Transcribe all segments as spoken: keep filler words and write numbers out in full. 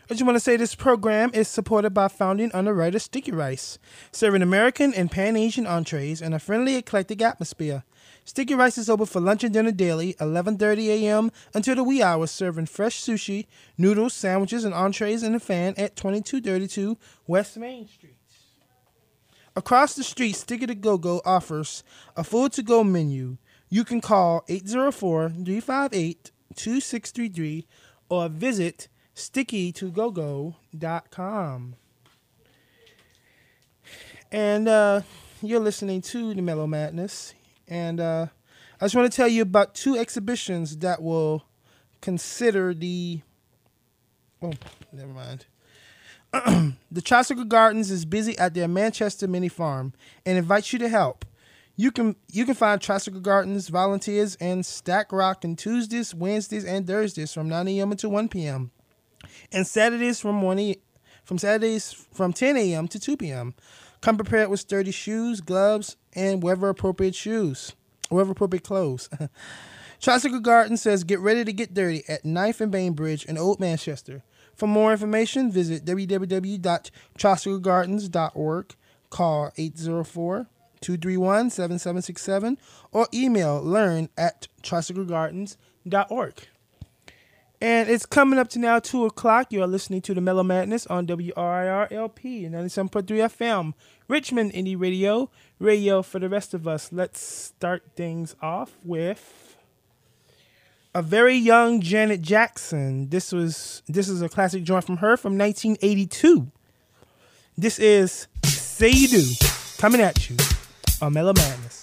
I just want to say this program is supported by founding underwriter Sticky Rice, serving American and Pan-Asian entrees in a friendly, eclectic atmosphere. Sticky Rice is open for lunch and dinner daily, eleven thirty a.m. until the wee hours, serving fresh sushi, noodles, sandwiches, and entrees in the fan at twenty-two thirty-two West Main Street. Across the street, Sticky to Go Go offers a food-to-go menu. You can call eight zero four, three five eight, two six three three or visit sticky to go go dot com. And uh, you're listening to the Mellow Madness. And uh, I just want to tell you about two exhibitions that will consider the... Oh, never mind. The Tricycle Gardens is busy at their Manchester mini farm and invites you to help. You can you can find Tricycle Gardens volunteers and Stack Rock on Tuesdays, Wednesdays, and Thursdays from nine a.m. until one p.m. and Saturdays from one from Saturdays from ten a.m. to two p.m. Come prepared with sturdy shoes, gloves, and weather appropriate shoes, weather appropriate clothes. Tricycle Garden says get ready to get dirty at ninth and Bainbridge in Old Manchester. For more information, visit w w w dot tricycle gardens dot org, call eight zero four, two three one, seven seven six seven, or email learn at tricycle gardens dot org. And it's coming up to now two o'clock. You are listening to the Mellow Madness on W R I R L P ninety-seven point three F M, Richmond Indie Radio, radio for the rest of us. Let's start things off with a very young Janet Jackson. This was this is a classic joint from her from nineteen eighty-two. This is Say You Do, coming at you on Mellow Madness.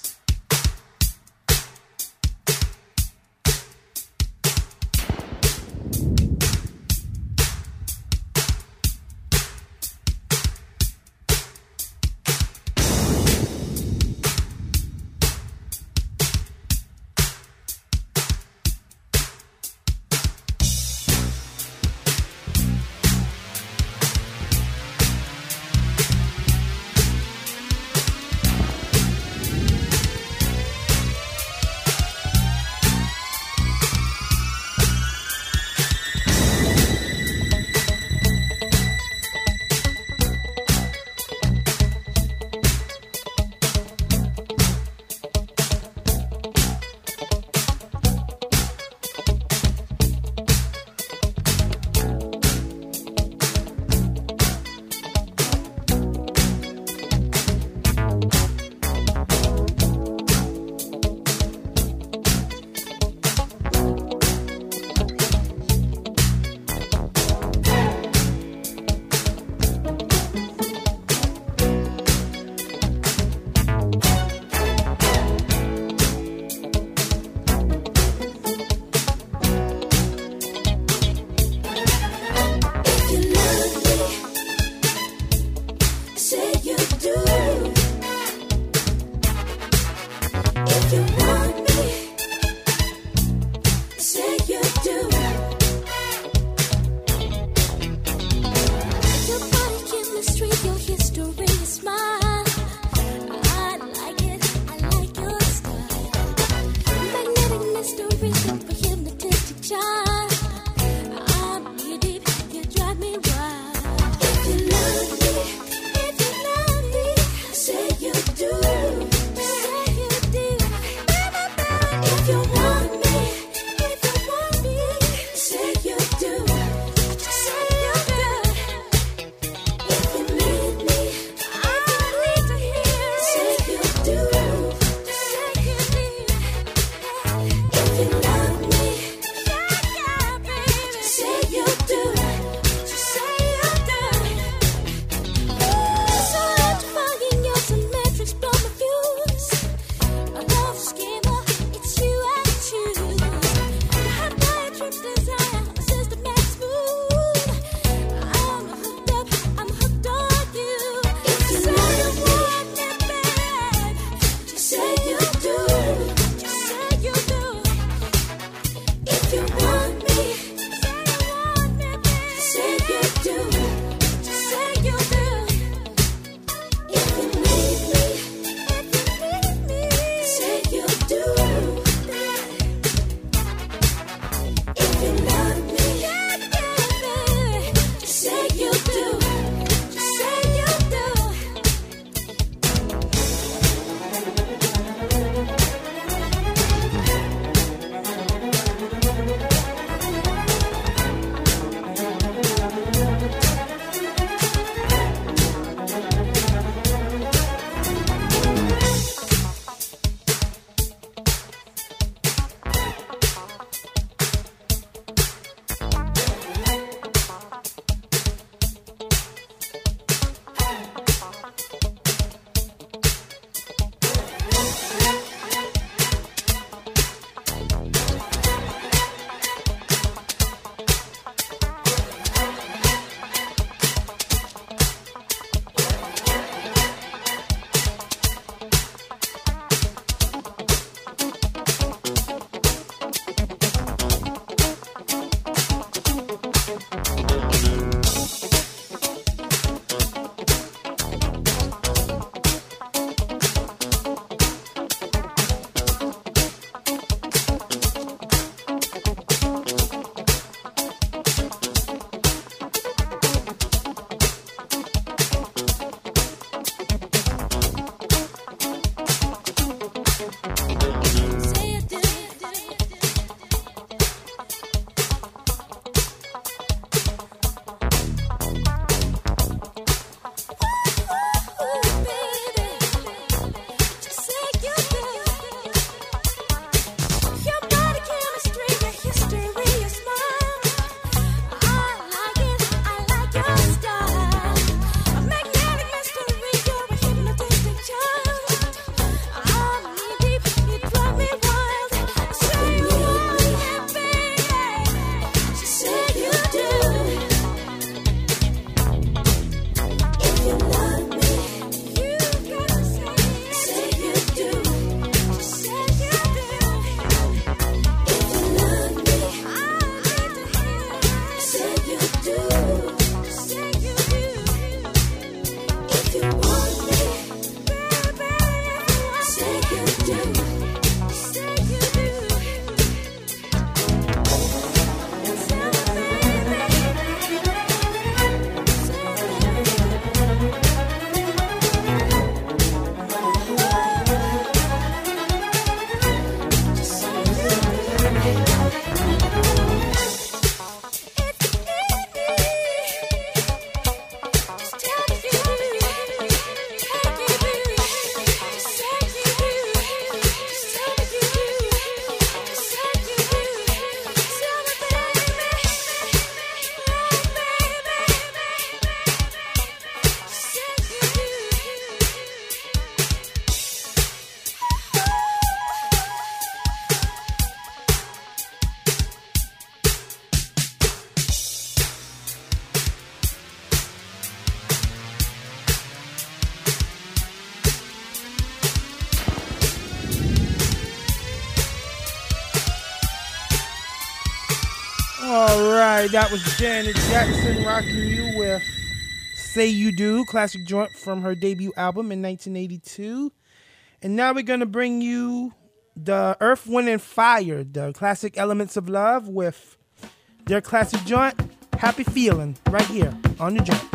right, that was Janet Jackson rocking you with Say You Do, classic joint from her debut album in nineteen eighty-two. And now we're going to bring you the Earth, Wind, and Fire, the classic Elements of Love with their classic joint, Happy Feeling, right here on the joint.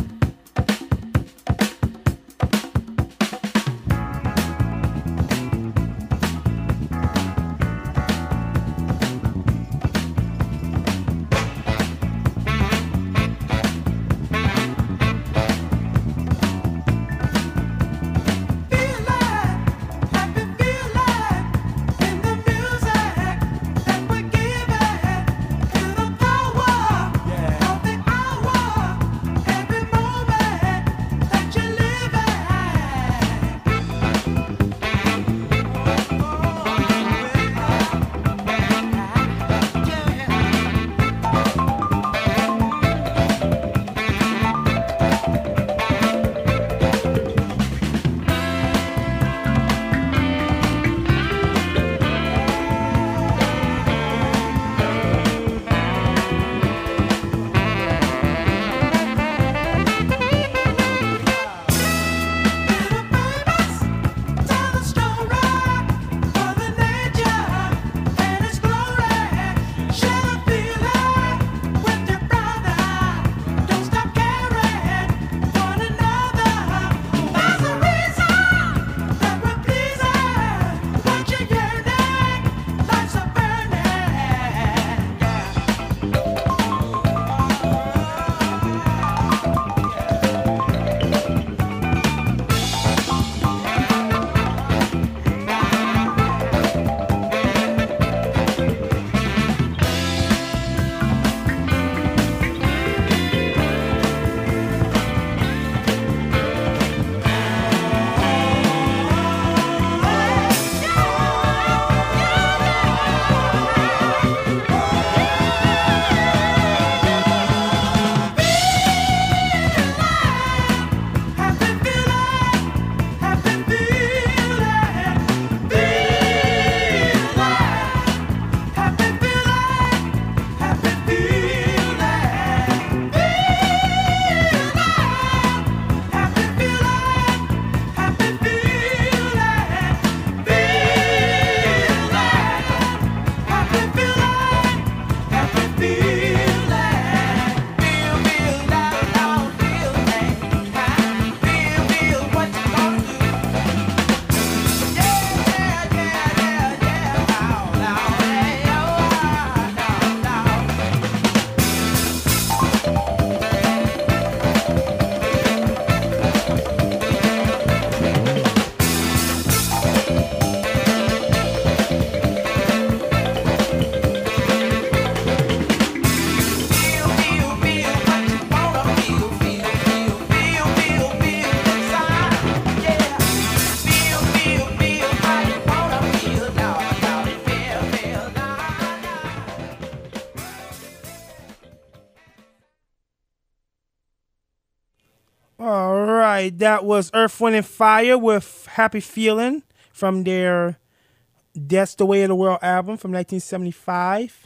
All right, that was Earth, Wind, and Fire with Happy Feeling from their That's the Way of the World album from nineteen seventy-five.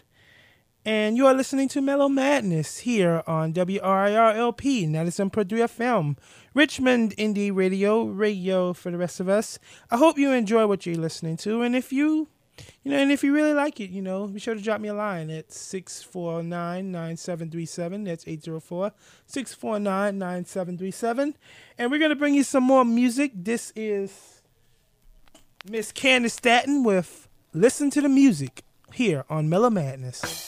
And you are listening to Mellow Madness here on W R I R L P, ninety-seven point three F M, Richmond Indie Radio, radio for the rest of us. I hope you enjoy what you're listening to, and if you, you know, and if you really like it, you know, be sure to drop me a line at six four nine, nine seven three seven. That's eight zero four, six four nine, nine seven three seven. And we're going to bring you some more music. This is Miss Candace Staton with Listen to the Music here on Mellow Madness.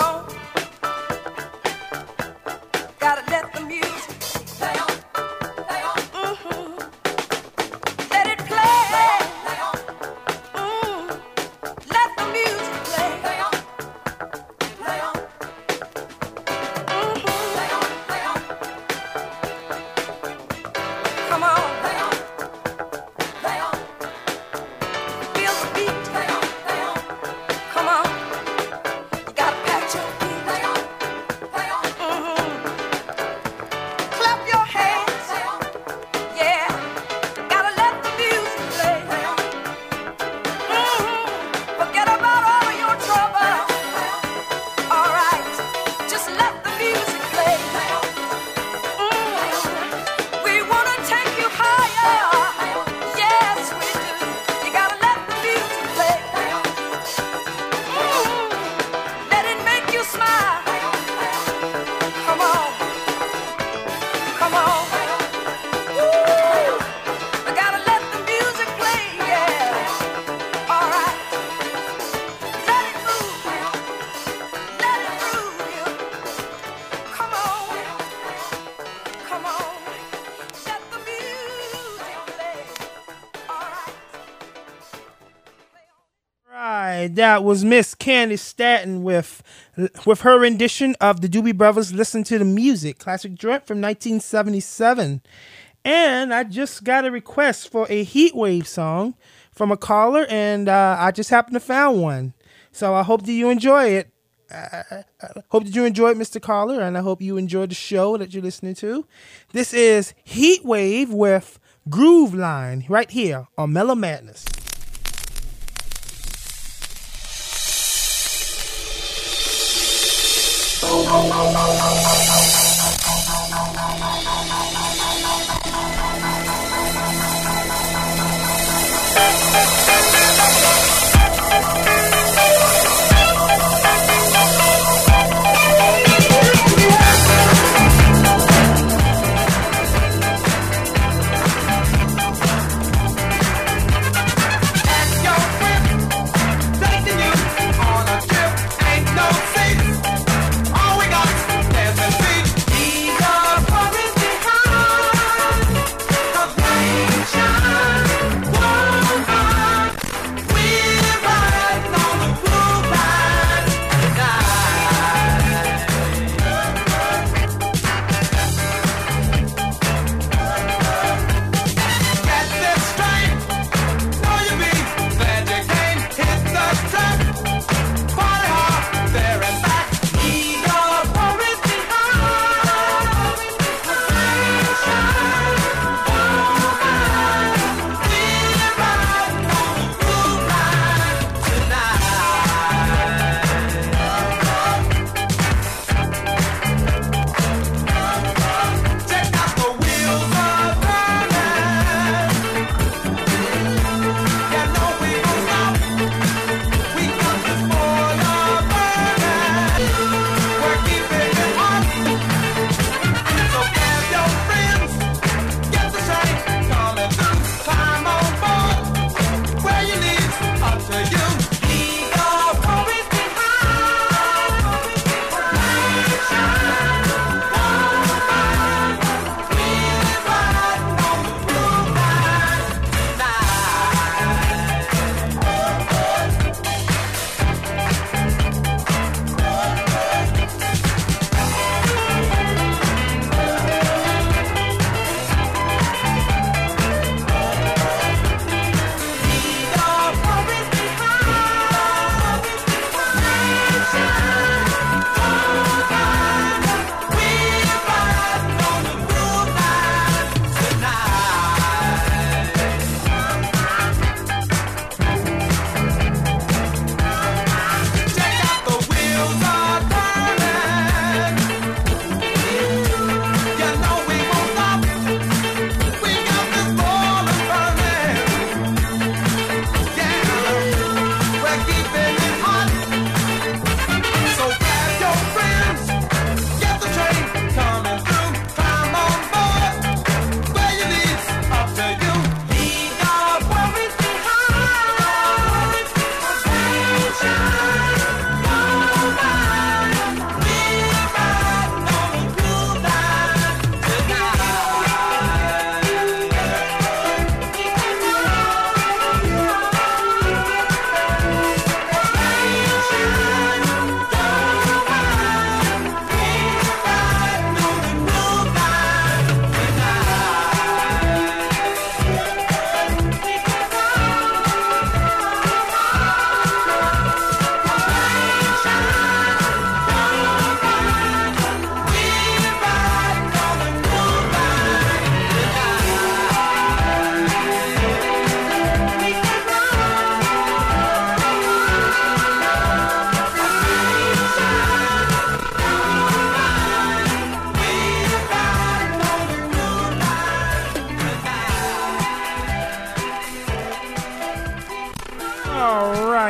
That was Miss Candice Staton with with her rendition of the Doobie Brothers' Listen to the Music, classic joint from nineteen seventy-seven. And I just got a request for a Heatwave song from a caller, and uh, I just happened to find one. So I hope that you enjoy it. I hope that you enjoyed, Mister Caller, and I hope you enjoyed the show that you're listening to. This is Heatwave with Groove Line right here on Mellow Madness. All we got is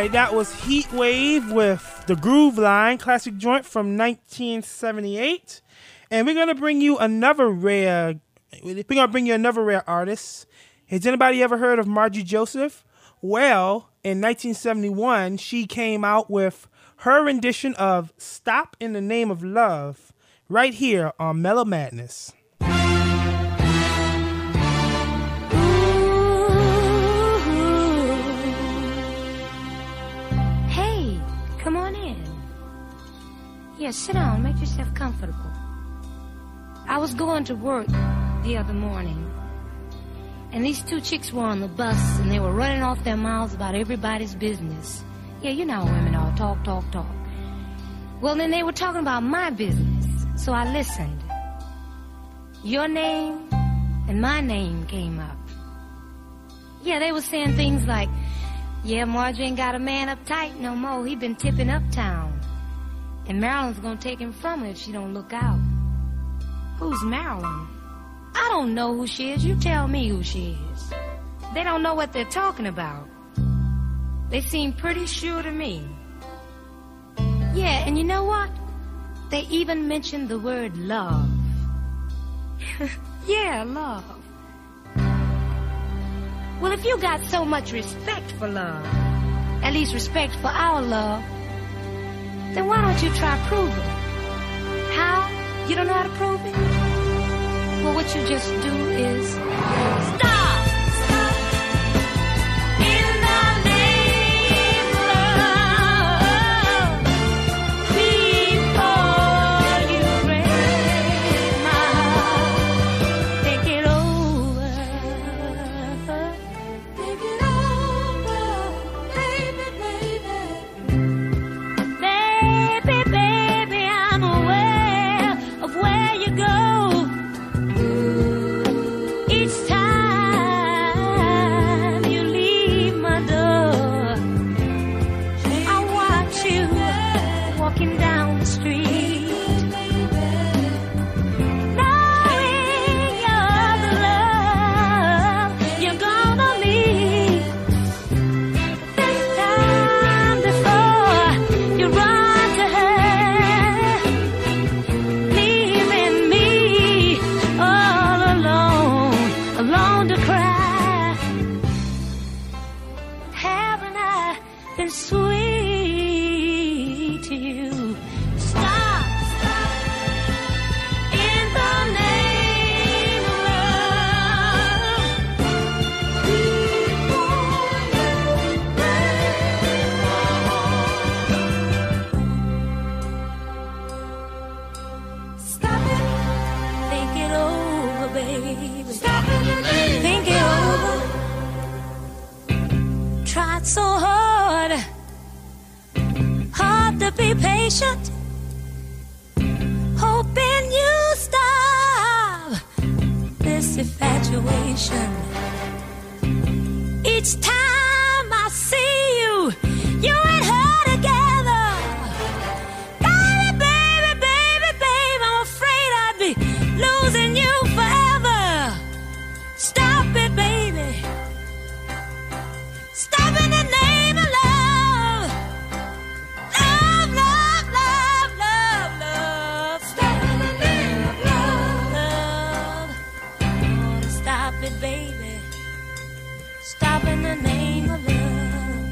right, that was Heat Wave with the Groove Line, classic joint from nineteen seventy-eight. And we're going to bring you another rare, we're going to bring you another rare artist. Has anybody ever heard of Margie Joseph? Well, in nineteen seventy-one, she came out with her rendition of Stop in the Name of Love right here on Mellow Madness. Come on in. Yeah, sit down. Make yourself comfortable. I was going to work the other morning, and these two chicks were on the bus, and they were running off their mouths about everybody's business. Yeah, you know how women are. Talk, talk, talk. Well, then they were talking about my business, so I listened. Your name and my name came up. Yeah, they were saying things like, yeah, Margie ain't got a man uptight no more. He been tipping uptown. And Marilyn's gonna take him from her if she don't look out. Who's Marilyn? I don't know who she is. You tell me who she is. They don't know what they're talking about. They seem pretty sure to me. Yeah, and you know what? They even mentioned the word love. Yeah, love. Well, if you got so much respect for love, at least respect for our love, then why don't you try proving it? How? You don't know how to prove it? Well, what you just do is stop! Stop! In the name of love, before you break my heart, think it over. Think it over, baby, baby. Baby, baby, I'm aware of where you go. Each time you leave my door, I watch you walking down the street, knowing you're the love you're gonna meet. This time before you run to her, leaving me all alone, alone to cry. Haven't I been sweet to you? Stop, stop. In the name of love, before you break my heart. Stop it. Think it over, baby. Stop it. Think it over. Tried so hard, hard to be patient, hoping you stop this infatuation. Each time I see you, you and her together. Baby, baby, baby, baby, I'm afraid I'd be losing you forever. Stop it, baby. Stop in the name of love. Love, love, love, love, love. Stop in the name of love. Love. I wanna stop it, baby. Stop in the name of love.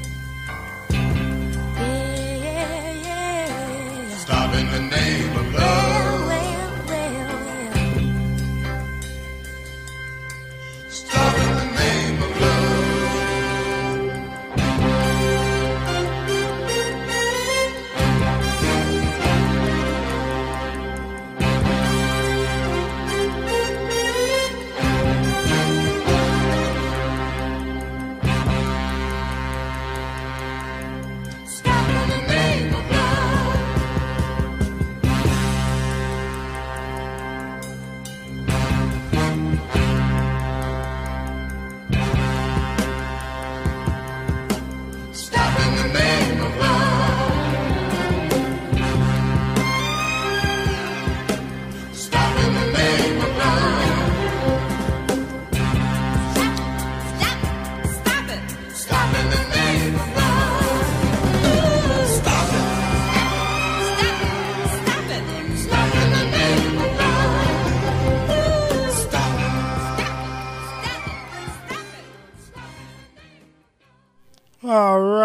Yeah, yeah, yeah. Stop in the name of Well, love. well, well, well. Stop in the name of love. Stop in the name of love.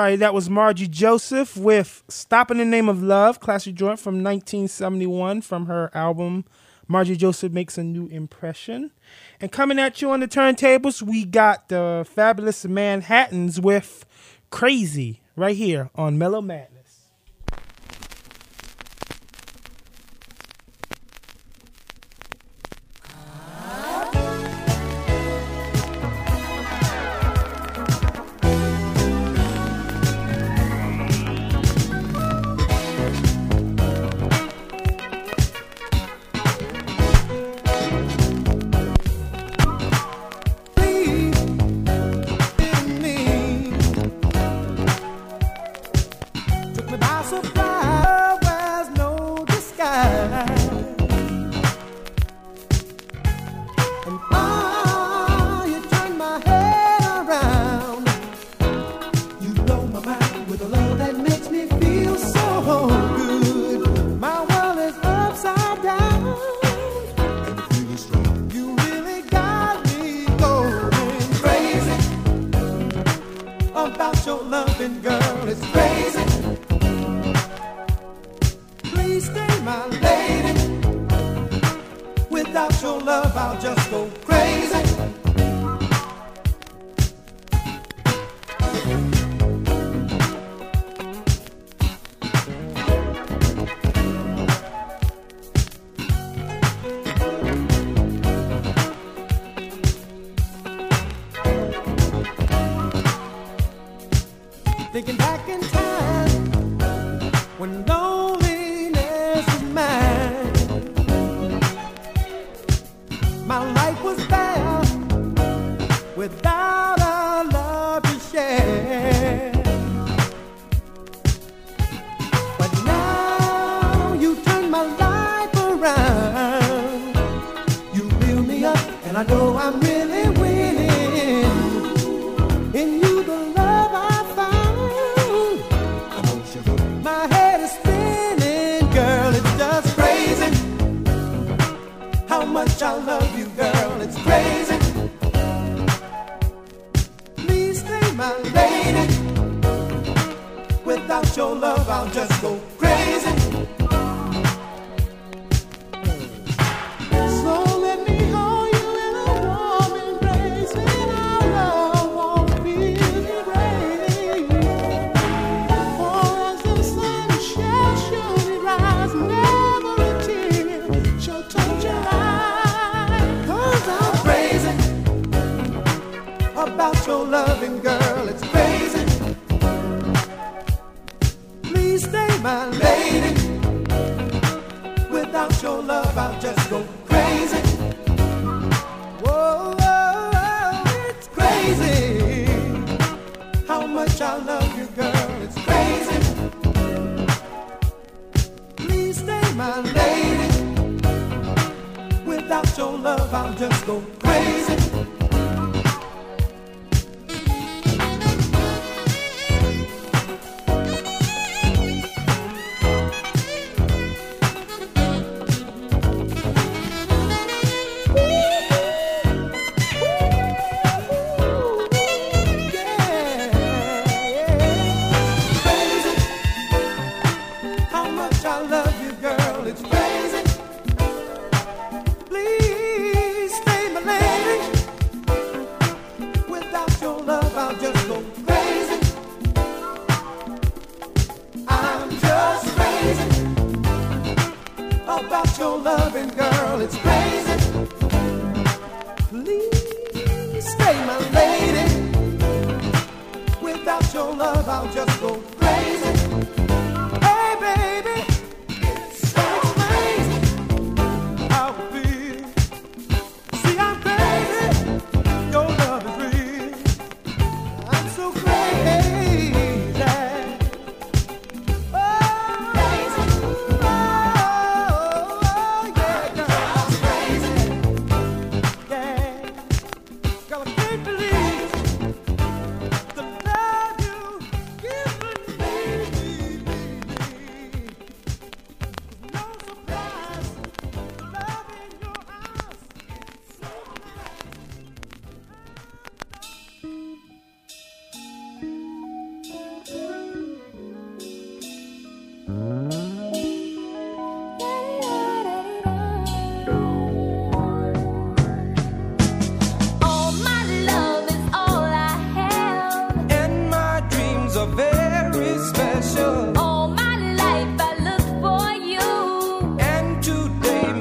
right, that was Margie Joseph with Stop in the Name of Love, classic joint from nineteen seventy-one from her album Margie Joseph Makes a New Impression. And coming at you on the turntables, we got the Fabulous Manhattans with Crazy right here on Mellow Madness.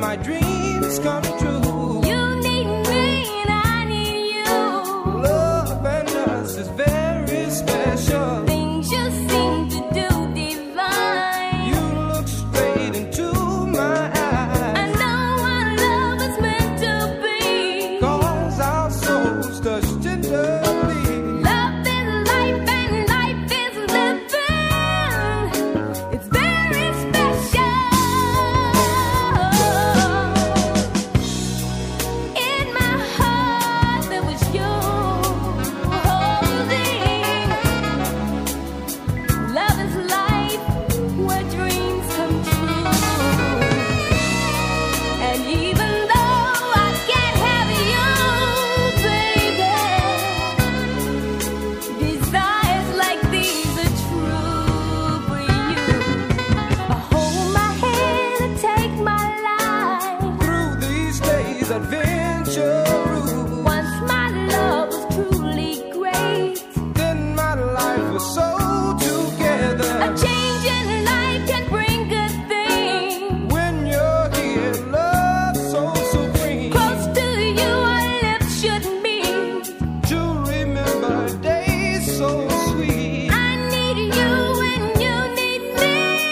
my dreams come true. You need me and I need you. Love and us is very special. Things you seem to do divine. You look straight into my eyes. I know our love is meant to be. 'Cause our souls touch tenderly. Love is life and life is living. It's very special. In my heart there was you holding. Love is life where dreams come true. And even though I can't have you, baby, desires like these are true for you. Hold my hand and take my life. Through these days, adventure rules. Once my love was truly great. Then my life was so together. A change in life can bring good things. When you're here, love so supreme. Close to you, our lips should meet. To remember days so sweet. I need you and you need me.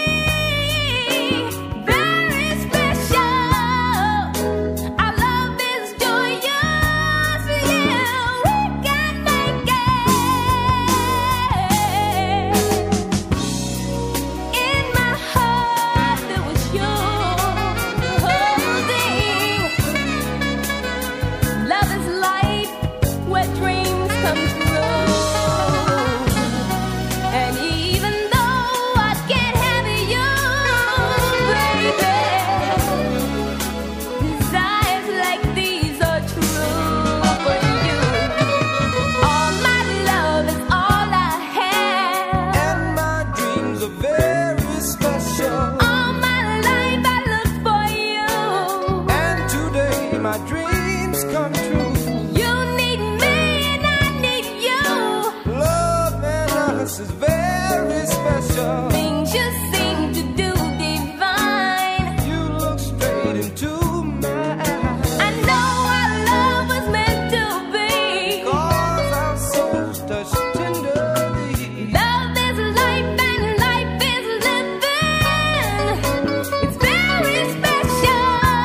Very special. Our love is joyous. Yeah, we can make it. In my heart there was you holding. Love is life where dreams come true. And even though I can't have you, baby, desires like these are true for you. All my love is all I have. And my dreams are very special. All my life I look for you. And today my dreams come true. You need me and I need you. Love and us is very special. Things you seem to do divine. You look straight into my eyes. I know our love was meant to be. 'Cause our souls touch tenderly. Love is life and life is living. It's very special.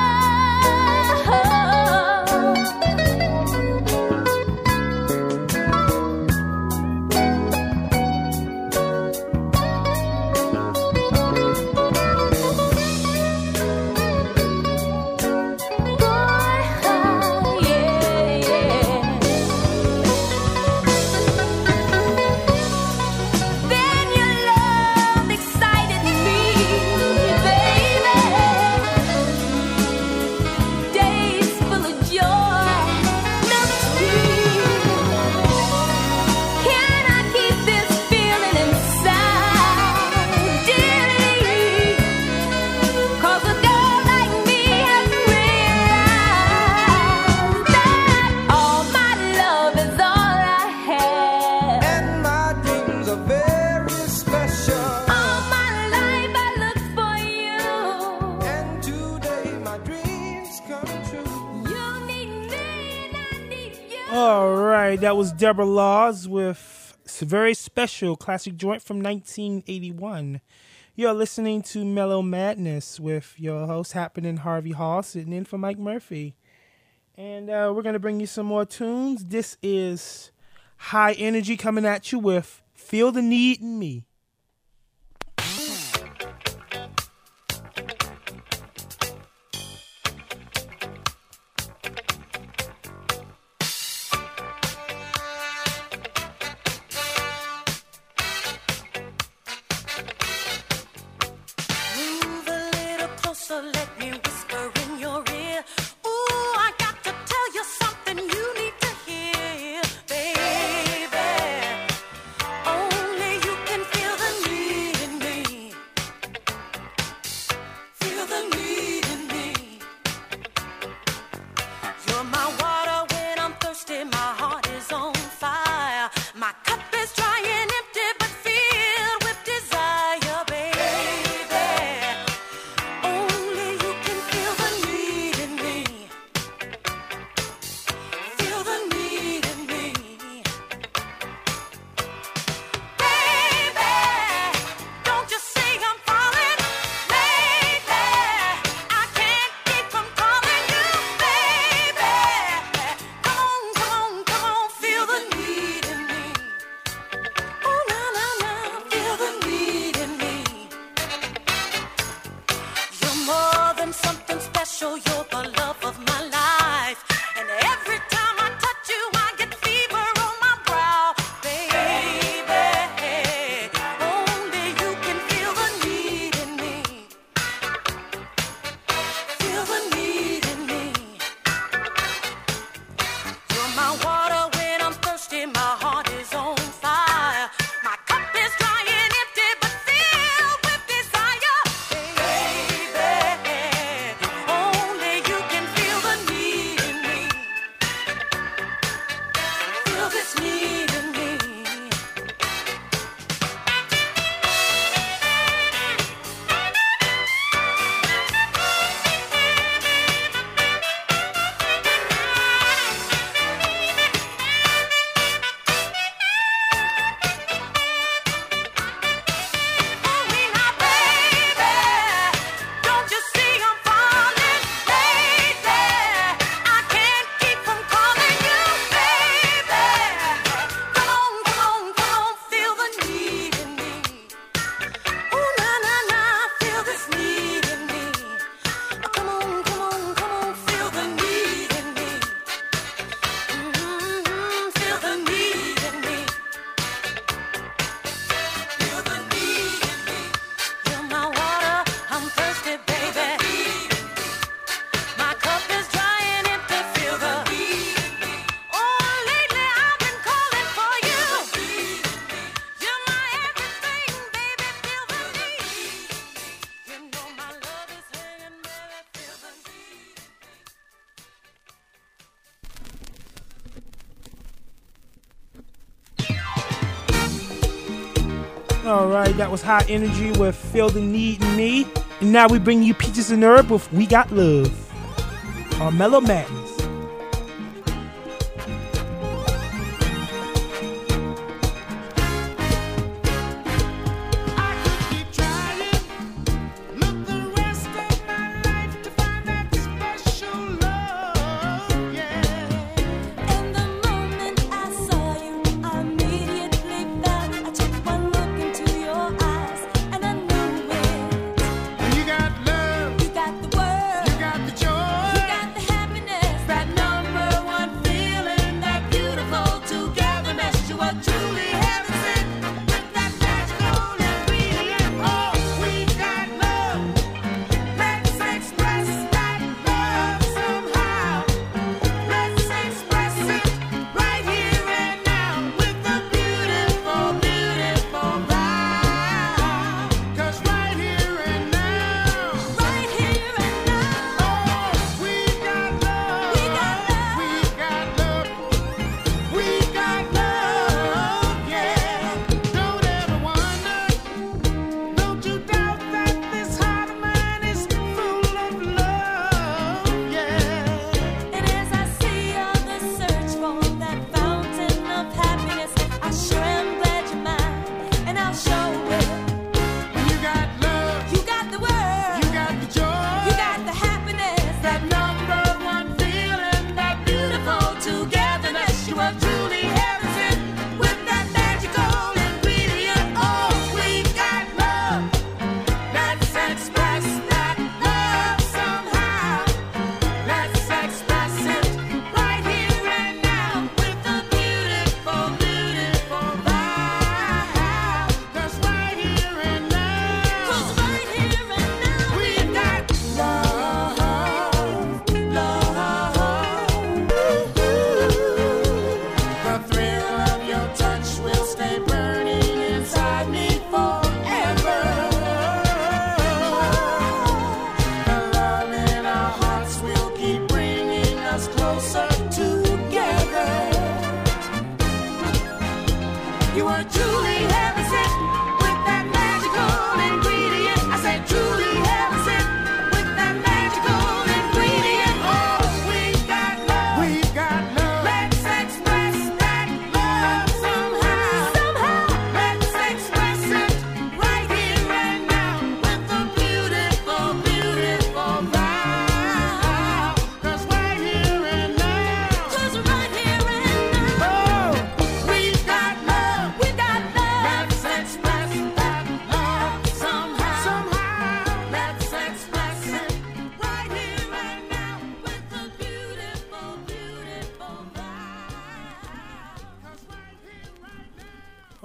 Then your love excited me, baby. Days full of joy, never free. Can I keep this feeling inside, dearly? 'Cause a girl like me has realized that all my love is all I have. And my dreams are very special. All my life I look for you. And today my dreams come true. You need me and I need you. All right, that was Deborah Laws with a very special classic joint from nineteen eighty-one. You're listening to Mellow Madness with your host, Happening Harvey Hall, sitting in for Mike Murphy. And uh, we're going to bring you some more tunes. This is High Energy coming at you with Feel the Need in Me. Move a little closer, let me whisper in your ear. Ooh, I got to tell you something you need to hear, baby. Only you can feel something special. You're the love of my life. And every time I touch you, I get fever on my brow. Baby, only you can feel the need in me. Feel the need in me. You're my water when I'm thirsty. My heart is on fire. My cup is dry and empty, but filled with desire. Baby, only you can feel the need in me. Feel this need in me. Hurry now, baby. Don't you see I'm falling lately? I can't keep from calling you, baby. Come on, come on, come on, feel the need in me. Ooh, na na na, feel this need in me. Come on, come on, come on, feel the need in me. Mm-hmm, feel the need in me. Feel the need in me. You're my water, I'm thirsty, baby. My cup is dry and empty, feel the need in me. Oh, lately I've been calling for you. You're my everything, baby, feel the need. You know my love is hanging, baby, feel the need. All right, that was High Energy with Feel the Need in Me. And now we bring you Peaches and Herb with We Got Love on Mellow Madness. I could keep trying, look the rest of my life to find that special love, yeah. And the moment I saw you, I immediately felt. I took one look into your eyes, and I knew it. When you got love, You got the world, you got the joy. you got the happiness.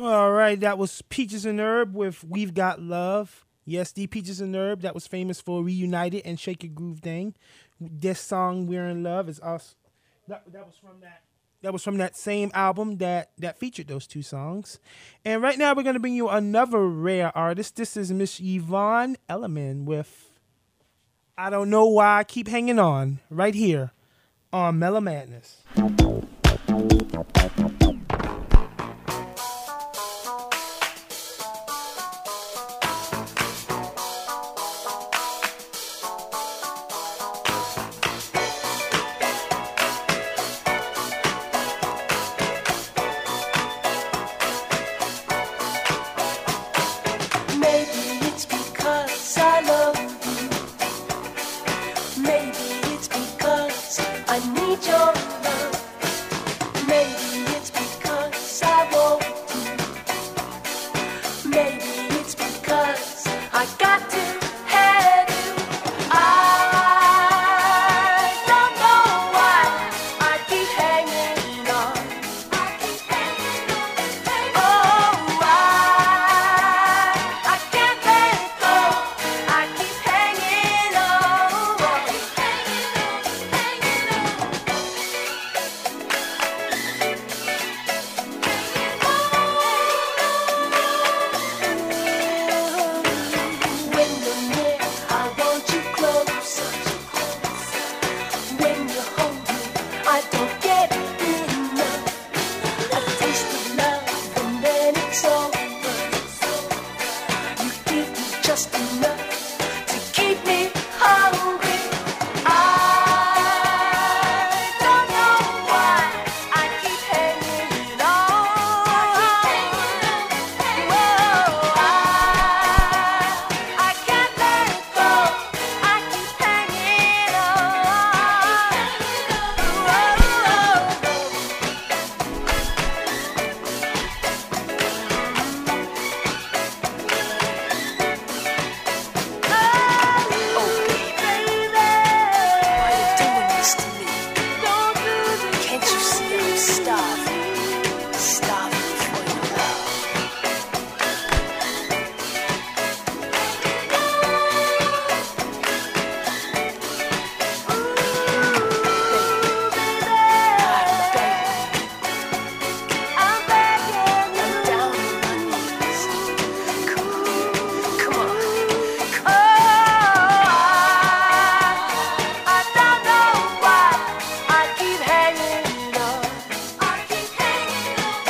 All right, that was Peaches and Herb with We've Got Love. Yes, the Peaches and Herb that was famous for Reunited and Shake Your Groove Thing. This song We're in Love is also that, that was from that that was from that same album that that featured those two songs. And right now we're going to bring you another rare artist. This is Miss Yvonne Elliman with I Don't Know Why I Keep Hanging On right here on Mellow Madness. Maybe it's because I love you. Maybe it's because I need your love. Maybe it's because I want you. Maybe it's because I got to have you. I don't know why I keep hanging on. I keep hanging on. Oh, I I can't let it go. I keep hanging on. Hanging on, when you're near, I want you closer. When you hold me, I don't get enough. A taste of love and then it's over. You give me just enough to keep me hungry. I don't know why I keep hanging on. Whoa, I I can't let it go. I keep hanging Why you doing this to me? Can't you see I'm starving? Starving for your love. I'm begging you. I'm down on my knees. Come on, come on. Oh, I don't know why I keep hanging on. I keep hanging on. Oh,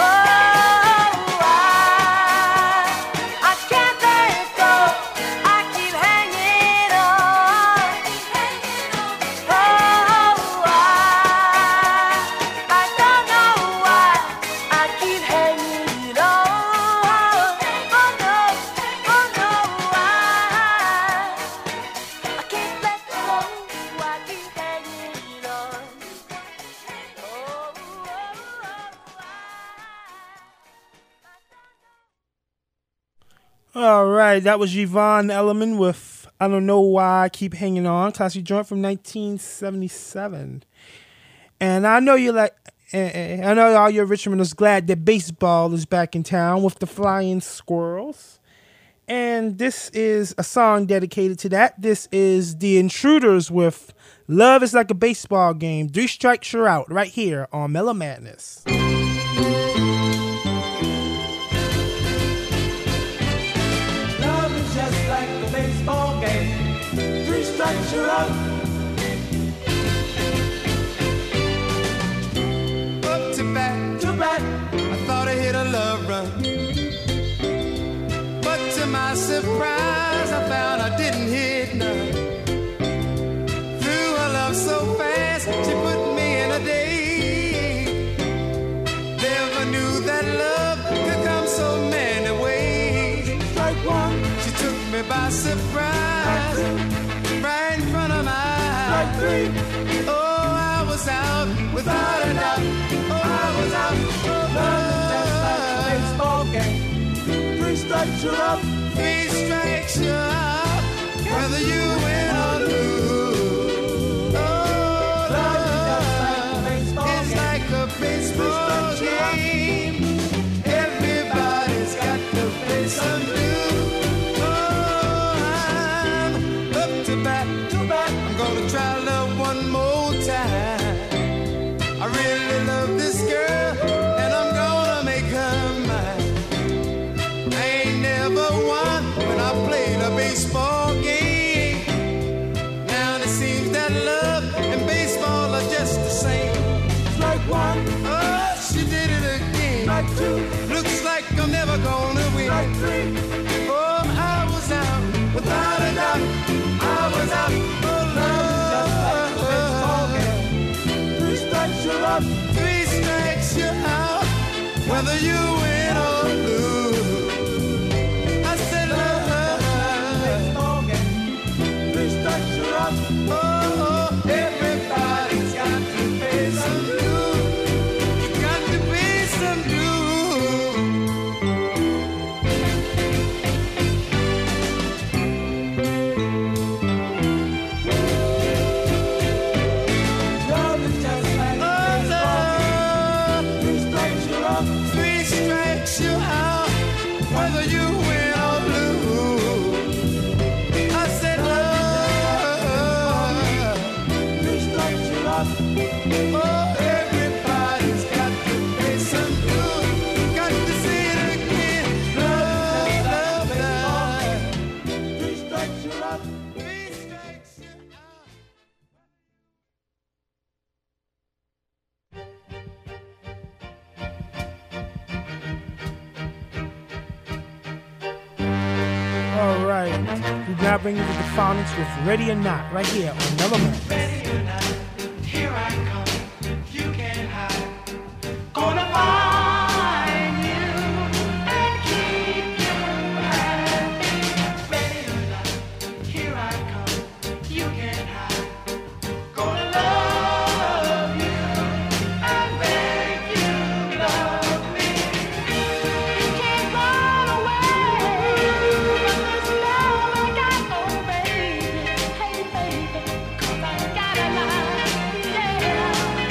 I I can't let it go. I keep hanging on. Oh, I I don't know why I keep hanging on. Oh no, oh no, I I can't let go. I keep hanging on. Oh, All right, that was Yvonne Elliman with I Don't Know Why I Keep Hanging On, classic joint from nineteen seventy-seven. And I know you like, eh, eh, I know all your Richmonders glad that baseball is back in town with the Flying Squirrels. And this is a song dedicated to that. This is The Intruders with Love is Like a Baseball Game. Three strikes, you're out, right here on Mellow Madness. Love is just like a baseball game. Three strikes, you're out. Up to bat, Too bad. I thought I hit a love run. But to my surprise, I found I didn't hit none. Threw her love so fast, she put me in a daze. Never knew that love could come so many ways. Strike one. She took me by surprise, right in front of my Strike eyes. three. Oh, I was out without a doubt. Oh, I was out. Love is just like a baseball game. Three strikes, you're out. Three strikes, you're out. Whether you win or lose. Oh, Love is just like a baseball it's game. like a baseball Three strikes, you're out. game. Everybody that love and baseball are just the same. Strike one, Oh, she did it again. strike two, Looks like I'm never gonna win. strike three. Oh, I was out, without a doubt. I was out. Oh, love. Three strikes, you're up. Three strikes, you're out. Whether you win or lose. I said love. Baseball game. Three strikes, you're up. Oh, oh, everybody's got to pay some dues. You got to pay some dues. Love is just like Oh, baseball. love. Three strikes, you're up. Three strikes, you're out. Whether you win or lose. I said love. Three strikes, you're up. Oh, everybody's got to pay some dues. Got to say it again. Love, love, love. Three strikes, you're up. Three strikes, you're out. All right. We now bring you to the phonics with Ready or Not, right here on Mellow Man. Here I come, you can't hide. Gonna find you and keep you happy. Ready or not, here I come, you can't hide. Gonna love you and make you love me. You can't run away from this love I got, oh baby. Hey baby, 'cause I got a lot, yeah.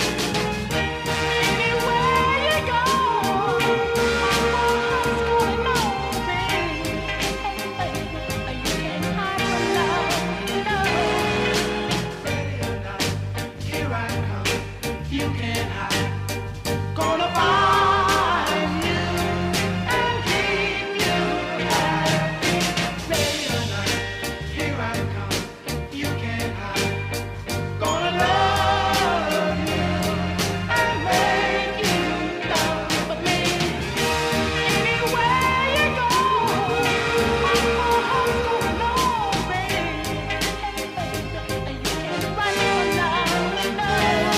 Anywhere you go, my heart's gonna know, baby. Hey baby, you can't hide from love, no. Ready or not, here I come, you can't hide. Gonna find you and keep you happy. Ready or not, here I come, you can't hide. Gonna love you and make you love me. Anywhere you go, my heart's gonna know, baby. Hey baby, you can't run from love, no.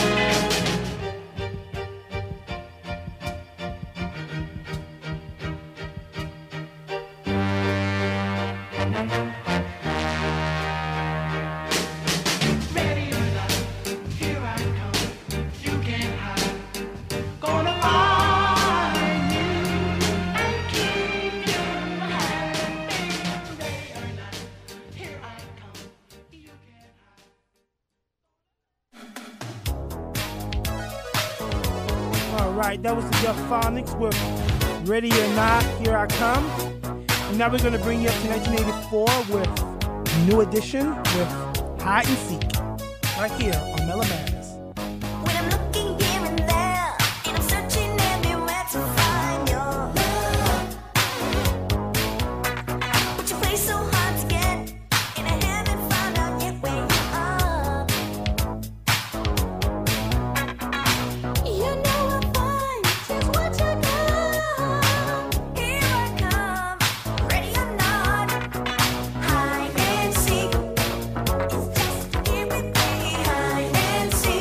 Ready or not, here I come, you can't hide. Gonna find you and keep you happy. Ready or not, here I come, you can't hide. All right, that was the Phonics with Ready or Not, Here I Come. And now we're going to bring you up to nineteen eighty-four with New Edition with Hide and Seek, right here on Mellow Madness. When I'm looking here and there, and I'm searching everywhere to find your love, but you play so hard to get, and I haven't found out yet where you are. You know I'll find just what you got. Here I come, ready or not, hide and seek. It's just here with me, hide and seek.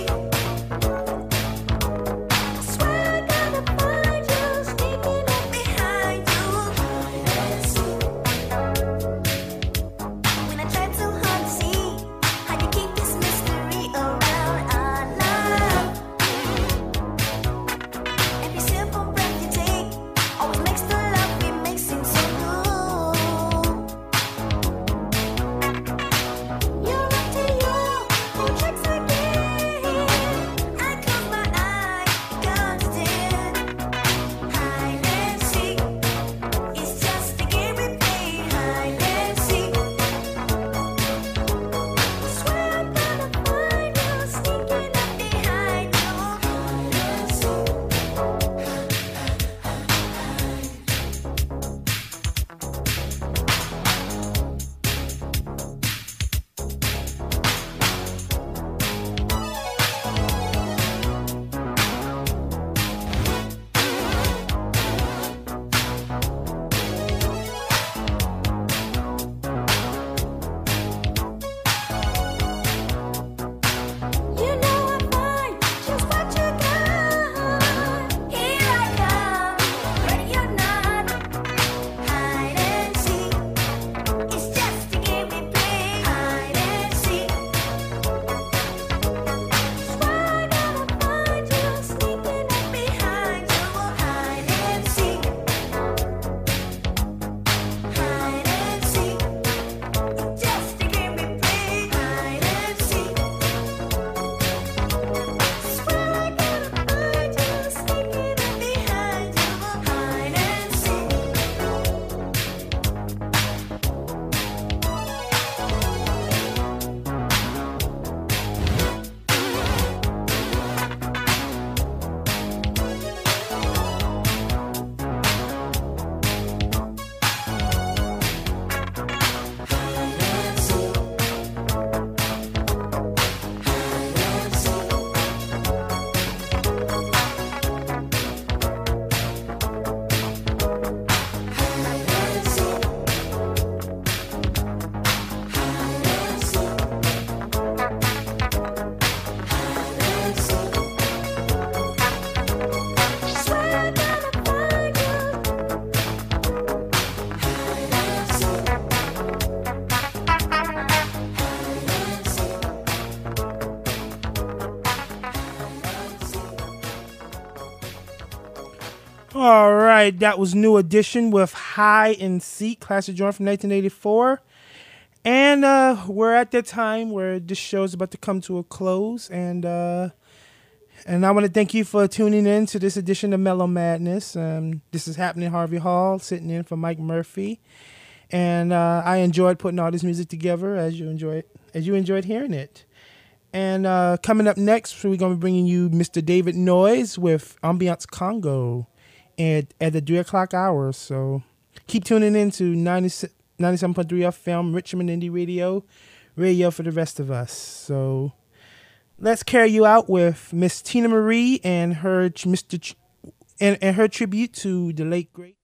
All right, that was New Edition with High and Seek, classic joint from nineteen eighty-four. And uh, we're at that time where this show is about to come to a close. And uh, and I want to thank you for tuning in to this edition of Mellow Madness. Um, this is Happening Harvey Hall, sitting in for Mike Murphy. And uh, I enjoyed putting all this music together as you enjoyed, as you enjoyed hearing it. And uh, coming up next, we're going to be bringing you Mister David Noyes with Ambiance Congo at, at the three o'clock hour. So keep tuning in to ninety-seven point three F M, Richmond Indie Radio, radio for the rest of us. So let's carry you out with Miss Tina Marie and her Mister Ch- and, and her tribute to the late great.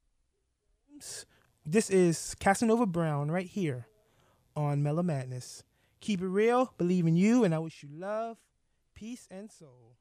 This is Casanova Brown right here on Mellow Madness. Keep it real, believe in you, and I wish you love, peace, and soul.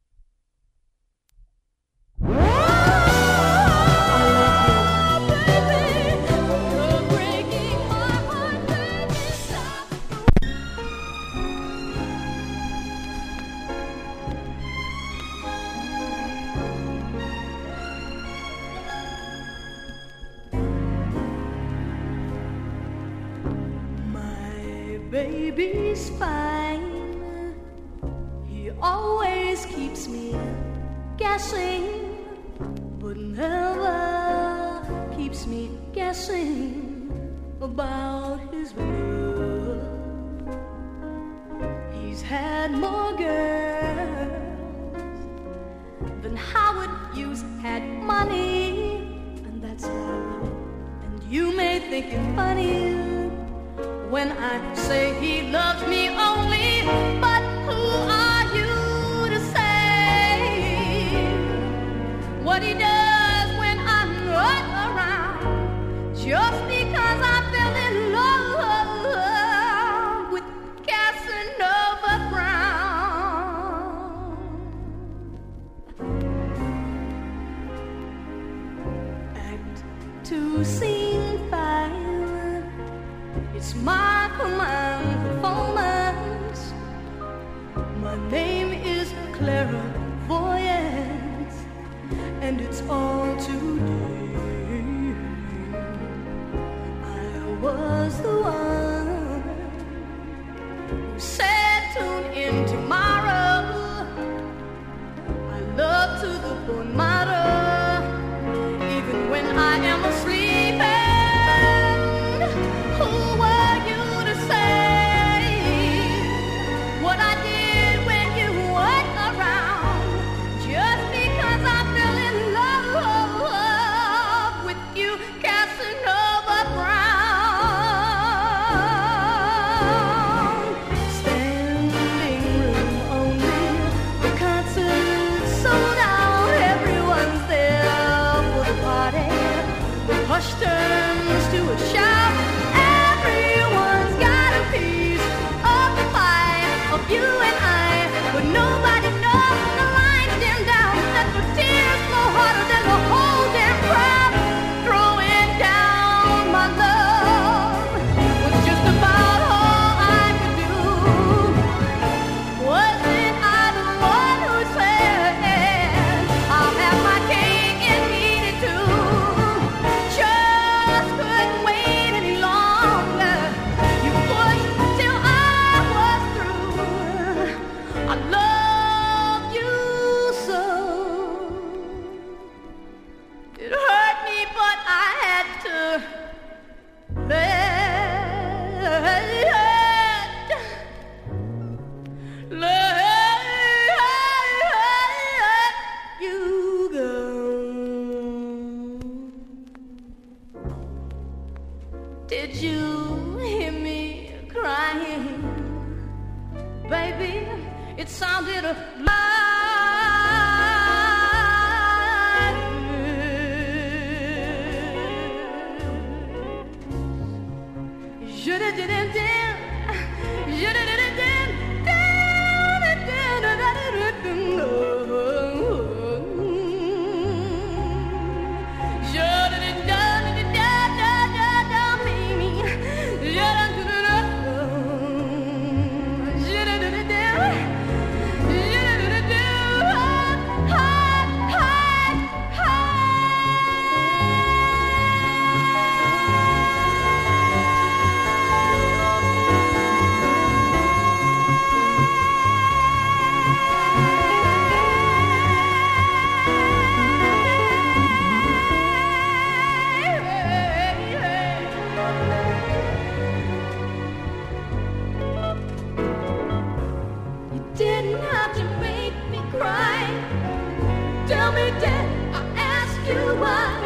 Baby's fine. He always keeps me guessing, but never keeps me guessing about his love. He's had more girls than Howard Hughes had money, and that's all. And you may think it funny when I say he loves me only, but who are you to say what he does when I'm not around? Just because I fell in love with Casanova Brown. Act two, scene five. It's my command performance. My name is Clairvoyance, and it's all today. I was the one who said tune in tomorrow. I love to the bone marrow, even when I am asleep. Who were you to say what I did when you weren't around? Just because I fell in love with you, Casanova Brown. Standing room only, the concert's sold out. Everyone's there for the party. The hush turns to a shout. You and I, but nobody knows the lights dim down, that the tears flow harder than the whole damn crowd. Throwing down my love was just about all I could do. Wasn't I the one who said I'll have my cake and eat it too? Just couldn't wait any longer. You pushed till I was through. I love you so. It hurt me, but I had to let, let you go. Did you hear me crying, baby? It sounded like je did it and then je did it and then Yeah. you were